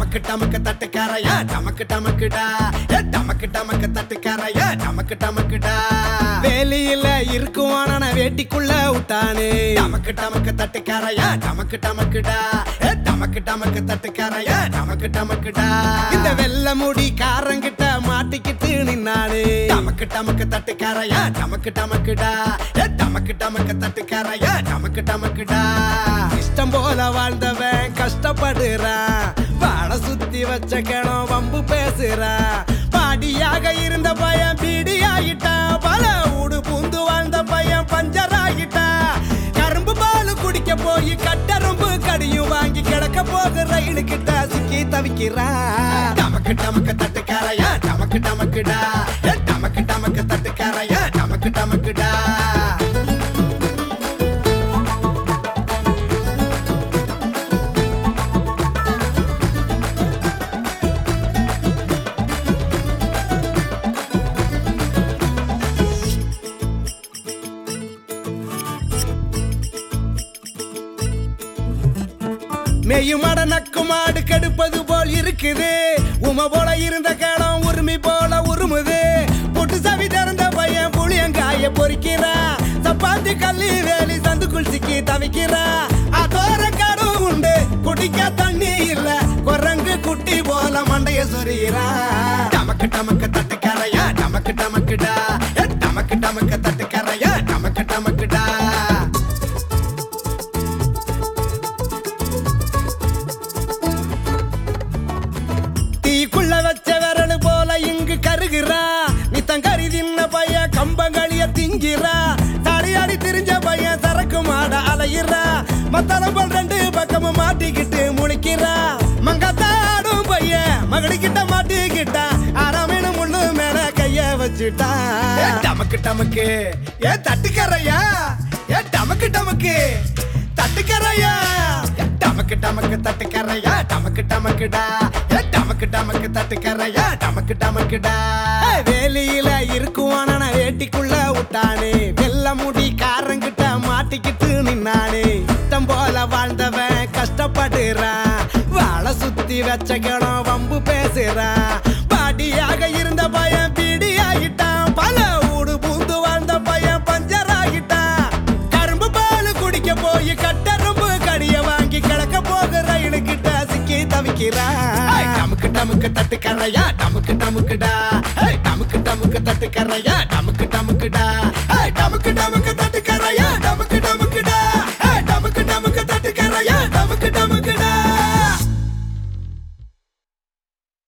டமக்கு டமக்கு தட்டுக்காரையா டமக்கு டமக்குடா டமக்கு டமக்கு தட்டுக்காரையா டமக்கு டமக்குடா வேலியில இருக்குவான வேட்டிக்குள்ள விட்டானே டமக்கு டமக்கு தட்டுக்காரையா டமக்கு டமக்குடா டமக்கு டமக்கு தட்டுக்காரையா டமக்கு டமக்குடா இந்த வெள்ள முடி காரங்கிட்ட மாட்டிக்கிட்டு நின்னானே டமக்கு டமக்கு தட்டுக்காரையா டமக்கு டமக்குடா டமக்கு டமக்கு தட்டுக்காரையா டமக்கு டமக்குடா இஷ்டம் போல வாழ்ந்தவன் கஷ்டப்படுறான் பாட சுத்தி வச்ச கிணம் வம்பு பேசுறான் பாடியாக இருந்த பையன் பீடியாகிட்டான் பல ஊடு பூந்து வாழ்ந்த பையன் பஞ்சர் ஆகிட்டான் கரும்பு பால் குடிக்க போய் கட்டரும்பு கடியும் வாங்கி கிடக்க போக ரயிலு கிட்ட சிக்கி தவிக்கிறான் டமக்கு டமக்கு தட்டுக்காரையா டமக்கு டமக்குடா டமக்கு டமக்கு தட்டுக்காரையா டமக்கு டமக்குடா மேயுமட நக்கு மாடு கெடுப்பது போல் இருக்குது உம போல இருந்த கேடம் உரிமை போல உருமுது பொட்டு சவி திறந்த பையன் புளியங்காய பொறிக்கிறான் சப்பாத்தி கல்லி வேலி சந்துக்குள் சிக்கி தவிக்கிறான் அதோர கடும் உண்டு குடிக்க தண்ணி இல்ல குரங்கு குட்டி போல மண்டைய சொரிகிறான் டமக்கு டமக்கு தட்டுக்காரையா டமக்கு டமக்குடா டமக்கு டமக்கு தட்டுக்காரையா டமக்கு டமக்குடா தீக்குள்ள வச்ச விரல் போல இங்கு கருகிறா நீ தங்கறி தின்ன பையன் கம்பங்களிய திங்கிறா தடையாடி திரிஞ்ச பையன் சரக்கு மாட அலையிறா மத்தளம்பல் ரெண்டு பக்கமும் மாட்டிக்கிட்டு முழிக்கிறா மங்கத்தாடும் பையன் மகளிக்கிட்ட மாட்டிக்கிட்டா ஆறாமேனு முள்ளு மேல கைய வச்சுட்டா டமக்கு டமக்கு தட்டுக்கரையா டமக்கு டமக்கு தட்டுக்கரையா டமக்கு டமக்கு தட்டுக்கரையா டமக்கு டமக்குடா டமக்கு டமக்கு தட்டுக்கரையா டமக்கு டமக்குடா வேலியில இருக்குவான வேட்டிக்குள்ள விட்டானே வெள்ள முடி காரங்கிட்ட மாட்டிக்கிட்டு நின்னானே இஷ்டம் போல வாழ்ந்தவன் கஷ்டப்படுறான் வாழ சுத்தி வச்ச கிணம் வம்பு பேசுறான் பாடியாக இருந்த பையன் பீடியாகிட்டான் பல ஊடு பூந்து வாழ்ந்த பையன் பஞ்சர் ஆகிட்டான் கரும்பு பால் குடிக்க போய் கட்டரும்பு கடிய வாங்கி கிடக்க போக ரயிலு கிட்ட சிக்கி தவிக்கிறான் டமுக்கு டமுக்கு தட்டுக்கரையா டமுக்கு டமுக்குடா டமுக்கு டமுக்கு தட்டுக்கரையா டமுக்கு டமுக்குடா டமுக்கு டமுக்கு